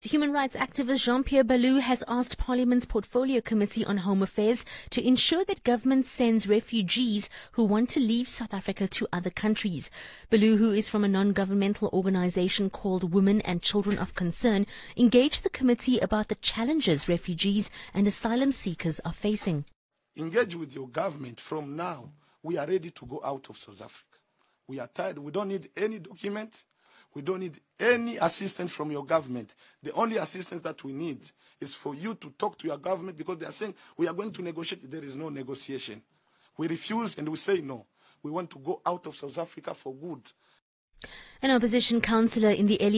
Human rights activist Jean-Pierre Balou has asked Parliament's Portfolio Committee on Home Affairs to ensure that government sends refugees who want to leave South Africa to other countries. Balou, who is from a non-governmental organization called Women and Children of Concern, engaged the committee about the challenges refugees and asylum seekers are facing. Engage with your government from now. We are ready to go out of South Africa. We are tired. We don't need any document. We don't need any assistance from your government. The only assistance that we need is for you to talk to your government, because they are saying we are going to negotiate. There is no negotiation. We refuse and we say no. We want to go out of South Africa for good. An opposition councillor in the